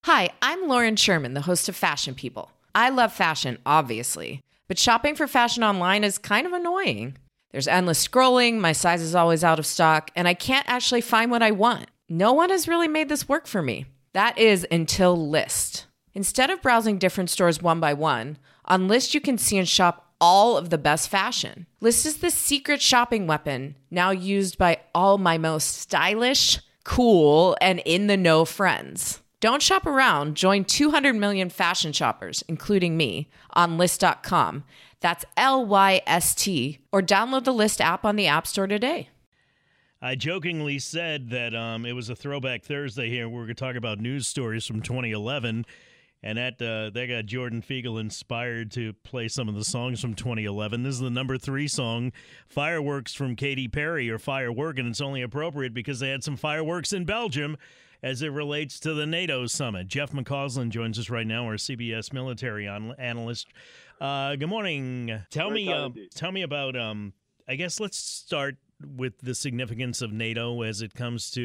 Hi, I'm Lauren Sherman, the host of Fashion People. I love fashion, obviously, but shopping for fashion online is kind of annoying. There's endless scrolling, my size is always out of stock, and I can't actually find what I want. No one has really made this work for me. That is until Lyst. Instead of browsing different stores one by one, on Lyst you can see and shop all of the best fashion. Lyst is the secret shopping weapon now used by all my most stylish, cool, and in-the-know friends. Don't shop around. Join 200 million fashion shoppers, including me, on Lyst.com. That's Lyst, or download the Lyst app on the App Store today. I jokingly said that it was a Throwback Thursday here. We're going to talk about news stories from 2011, and that got Jordan Fiegel inspired to play some of the songs from 2011. This is the number 3 song, Fireworks from Katy Perry, or Firework, and it's only appropriate because they had some fireworks in Belgium as it relates to the NATO summit. Jeff McCausland joins us right now, our CBS military analyst. Good morning. Tell me about, I guess let's start with the significance of NATO as it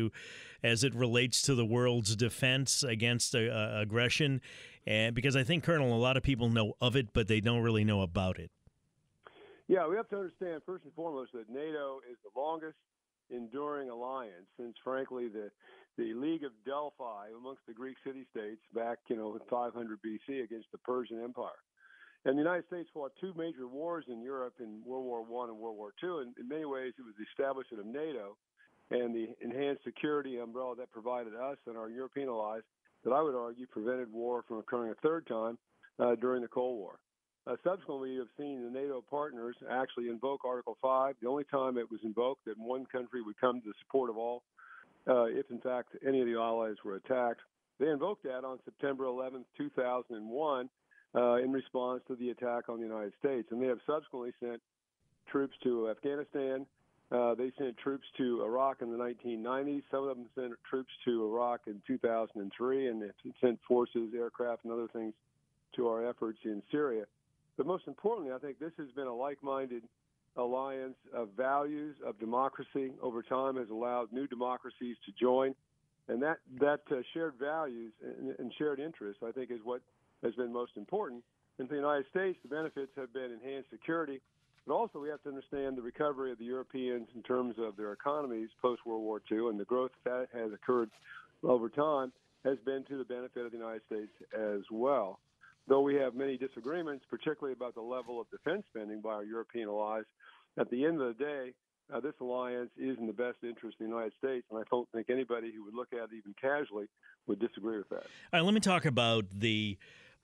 relates to the world's defense against aggression. And because I think, Colonel, a lot of people know of it, but they don't really know about it. Yeah, we have to understand, first and foremost, that NATO is the longest enduring alliance since, frankly, the League of Delphi amongst the Greek city-states back, in 500 BC against the Persian Empire. And the United States fought 2 major wars in Europe in World War I and World War II. And in many ways, it was the establishment of NATO and the enhanced security umbrella that provided us and our European allies that I would argue prevented war from occurring a third time during the Cold War. Subsequently, you have seen the NATO partners actually invoke Article 5. The only time it was invoked that one country would come to the support of all, if in fact any of the allies were attacked. They invoked that on September 11th, 2001, in response to the attack on the United States. And they have subsequently sent troops to Afghanistan. They sent troops to Iraq in the 1990s. Some of them sent troops to Iraq in 2003, and they sent forces, aircraft, and other things to our efforts in Syria. But most importantly, I think this has been a like-minded alliance of values, of democracy. Over time has allowed new democracies to join. And that shared values and shared interests, I think, is what has been most important. And for the United States, the benefits have been enhanced security. But also we have to understand the recovery of the Europeans in terms of their economies post-World War II, and the growth that has occurred over time has been to the benefit of the United States as well. Though we have many disagreements, particularly about the level of defense spending by our European allies, at the end of the day, this alliance is in the best interest of the United States, and I don't think anybody who would look at it even casually would disagree with that. All right, let me talk about the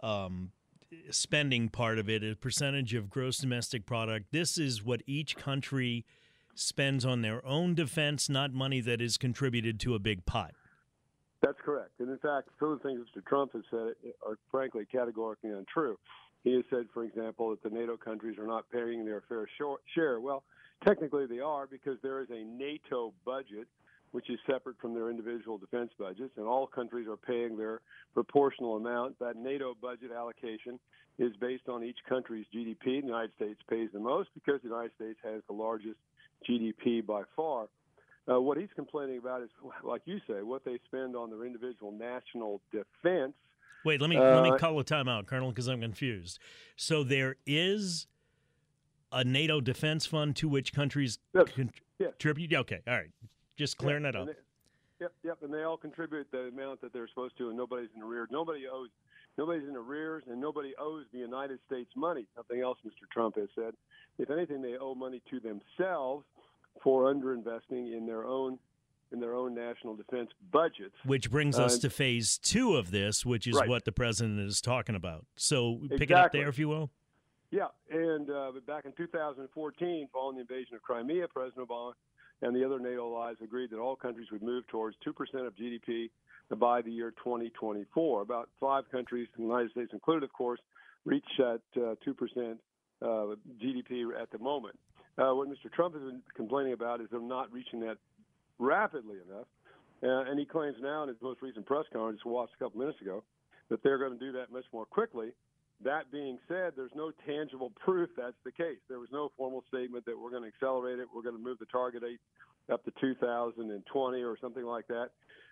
spending part of it, a percentage of gross domestic product. This is what each country spends on their own defense, not money that is contributed to a big pot. That's correct. And in fact, some of the things Mr. Trump has said are frankly categorically untrue. He has said, for example, that the NATO countries are not paying their fair share. Well, technically they are, because there is a NATO budget, which is separate from their individual defense budgets, and all countries are paying their proportional amount. That NATO budget allocation is based on each country's GDP. The United States pays the most because the United States has the largest GDP by far. What he's complaining about is, like you say, what they spend on their individual national defense. Wait, let me call a timeout, Colonel, because I'm confused. So there is a NATO defense fund to which countries contribute? Yes. Okay, all right. Just clearing that up. Yep, and they all contribute the amount that they're supposed to, and nobody's in arrears. Nobody's in arrears, and nobody owes the United States money. Nothing else Mr. Trump has said. If anything, they owe money to themselves for underinvesting in their own national defense budgets. Which brings us to phase 2 of this, which is what the president is talking about. So pick it up there, if you will. Yeah, and back in 2014, following the invasion of Crimea, President Obama and the other NATO allies agreed that all countries would move towards 2% of GDP by the year 2024. About 5 countries, the United States included, of course, reach that 2% GDP at the moment. What Mr. Trump has been complaining about is them not reaching that rapidly enough. And he claims now in his most recent press conference, watched a couple minutes ago, that they're going to do that much more quickly. That being said, there's no tangible proof that's the case. There was no formal statement that we're going to accelerate it, we're going to move the target date up to 2020 or something like that.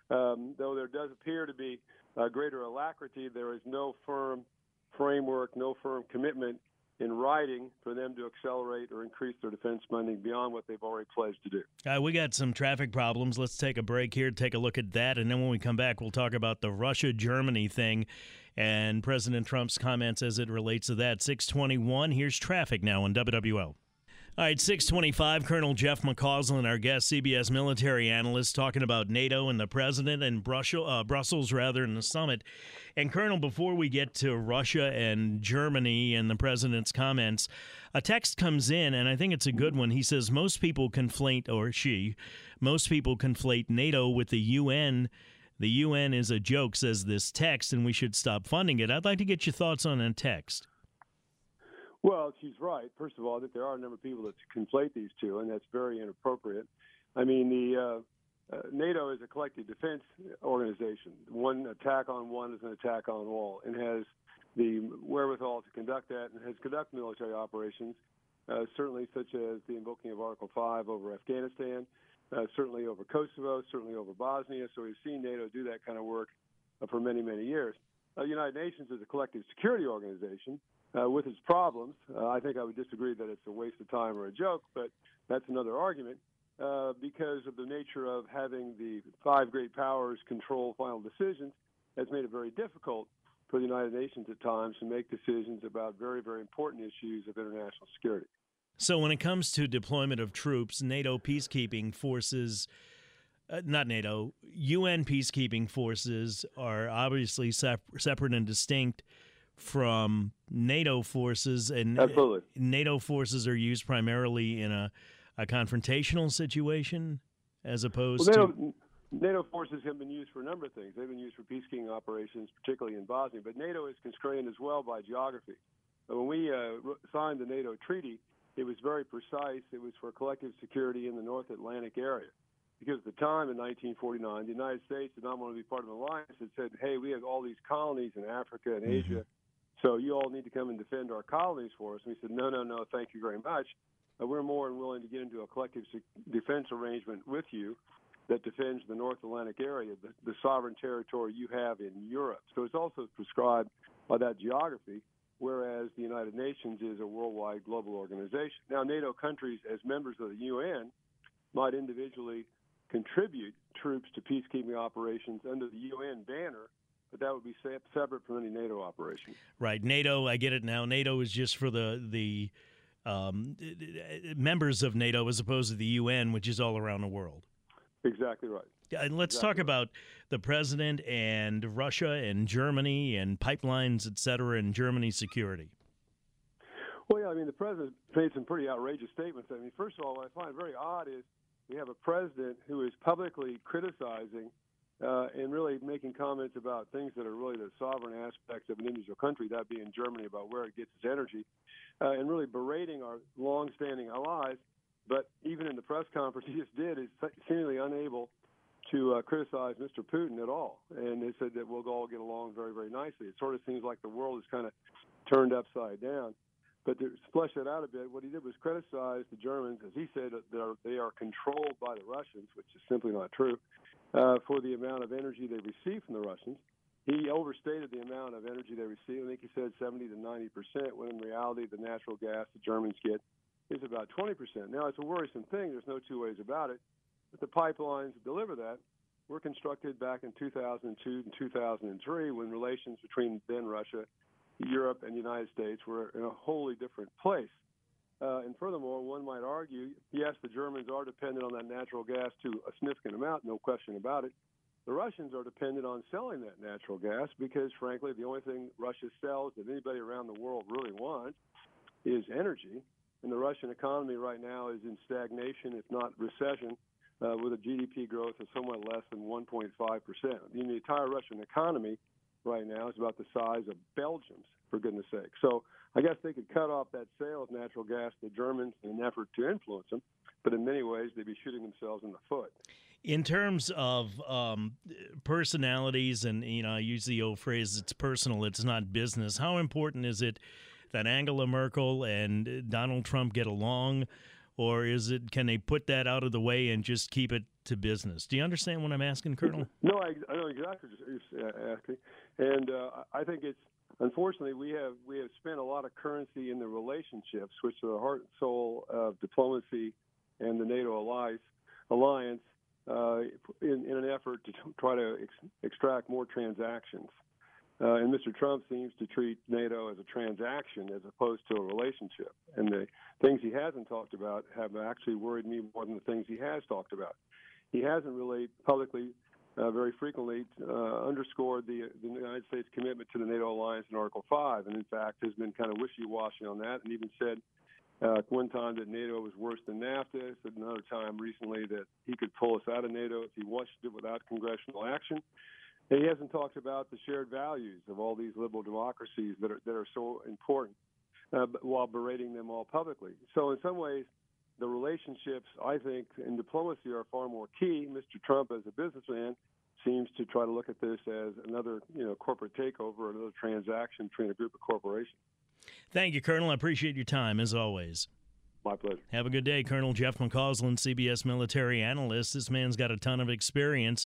Though there does appear to be greater alacrity, there is no firm framework, no firm commitment in writing for them to accelerate or increase their defense spending beyond what they've already pledged to do. We got some traffic problems. Let's take a break here, take a look at that, and then when we come back, we'll talk about the Russia-Germany thing and President Trump's comments as it relates to that. 6:21, here's traffic now on WWL. All right, 6:25, Colonel Jeff McCausland, our guest, CBS military analyst, talking about NATO and the president and Brussels, in the summit. And, Colonel, before we get to Russia and Germany and the president's comments, a text comes in, and I think it's a good one. He says, most people conflate NATO with the UN. The UN is a joke, says this text, and we should stop funding it. I'd like to get your thoughts on that text. Well, she's right. First of all, that there are a number of people that conflate these two, and that's very inappropriate. I mean, the NATO is a collective defense organization. One attack on one is an attack on all, and has the wherewithal to conduct that, and has conducted military operations, certainly such as the invoking of Article 5 over Afghanistan, certainly over Kosovo, certainly over Bosnia. So we've seen NATO do that kind of work for many, many years. The United Nations is a collective security organization. With its problems, I think I would disagree that it's a waste of time or a joke, but that's another argument because of the nature of having the five great powers control final decisions. That's made it very difficult for the United Nations at times to make decisions about very, very important issues of international security. So when it comes to deployment of troops, NATO peacekeeping forces, not NATO, UN peacekeeping forces are obviously separate and distinct from NATO forces, and absolutely. NATO forces are used primarily in a confrontational situation as opposed to... NATO forces have been used for a number of things. They've been used for peacekeeping operations, particularly in Bosnia, but NATO is constrained as well by geography. When we signed the NATO treaty, it was very precise. It was for collective security in the North Atlantic area. Because at the time, in 1949, the United States did not want to be part of an alliance that said, hey, we have all these colonies in Africa and Asia, so you all need to come and defend our colonies for us. And we said, no, thank you very much. We're more than willing to get into a collective defense arrangement with you that defends the North Atlantic area, the sovereign territory you have in Europe. So it's also prescribed by that geography, whereas the United Nations is a worldwide global organization. Now, NATO countries, as members of the UN, might individually contribute troops to peacekeeping operations under the UN banner, but that would be separate from any NATO operation. Right. NATO, I get it now. NATO is just for the members of NATO as opposed to the UN, which is all around the world. Exactly right. And let's talk about the president and Russia and Germany and pipelines, et cetera, and Germany's security. Well, yeah, I mean, the president made some pretty outrageous statements. I mean, first of all, what I find very odd is we have a president who is publicly criticizing and really making comments about things that are really the sovereign aspects of an individual country, that being Germany, about where it gets its energy, and really berating our longstanding allies. But even in the press conference he just did, is seemingly unable to criticize Mr. Putin at all. And they said that we'll all get along very, very nicely. It sort of seems like the world is kind of turned upside down. But to flesh that out a bit, what he did was criticize the Germans, as he said, that they are controlled by the Russians, which is simply not true, for the amount of energy they receive from the Russians. He overstated the amount of energy they receive. I think he said 70 to 90%, when in reality the natural gas the Germans get is about 20%. Now, it's a worrisome thing. There's no two ways about it. But the pipelines that deliver that were constructed back in 2002 and 2003 when relations between then Russia, Europe, and the United States were in a wholly different place. And furthermore, one might argue, yes, the Germans are dependent on that natural gas to a significant amount, no question about it. The Russians are dependent on selling that natural gas because, frankly, the only thing Russia sells that anybody around the world really wants is energy. And the Russian economy right now is in stagnation, if not recession, with a GDP growth of somewhat less than 1.5%. The entire Russian economy right now is about the size of Belgium's, for goodness sake. So I guess they could cut off that sale of natural gas to the Germans in an effort to influence them, but in many ways they'd be shooting themselves in the foot. In terms of personalities, and I use the old phrase, it's personal, it's not business, how important is it that Angela Merkel and Donald Trump get along, or can they put that out of the way and just keep it to business. Do you understand what I'm asking, Colonel? No, I know exactly what you're asking, and I think it's unfortunately we have spent a lot of currency in the relationships, which are the heart and soul of diplomacy and the NATO alliance, in an effort to try to extract more transactions. And Mr. Trump seems to treat NATO as a transaction as opposed to a relationship. And the things he hasn't talked about have actually worried me more than the things he has talked about. He hasn't really publicly, very frequently, underscored the United States commitment to the NATO alliance in Article 5, and in fact has been kind of wishy-washy on that, and even said one time that NATO was worse than NAFTA, said another time recently that he could pull us out of NATO if he wanted to without congressional action. And he hasn't talked about the shared values of all these liberal democracies that are so important, while berating them all publicly. So in some ways, the relationships, I think, in diplomacy are far more key. Mr. Trump, as a businessman, seems to try to look at this as another, corporate takeover, another transaction between a group of corporations. Thank you, Colonel. I appreciate your time, as always. My pleasure. Have a good day, Colonel Jeff McCausland, CBS military analyst. This man's got a ton of experience.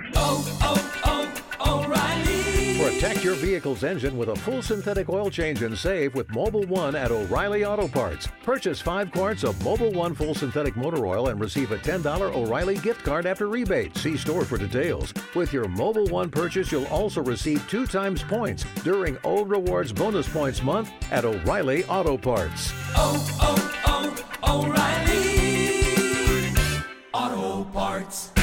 O'Reilly. Protect your vehicle's engine with a full synthetic oil change and save with Mobil 1 at O'Reilly Auto Parts. Purchase 5 quarts of Mobil 1 full synthetic motor oil and receive a $10 O'Reilly gift card after rebate. See store for details. With your Mobil 1 purchase, you'll also receive 2 times points during O Rewards Bonus Points Month at O'Reilly Auto Parts. O'Reilly Auto Parts.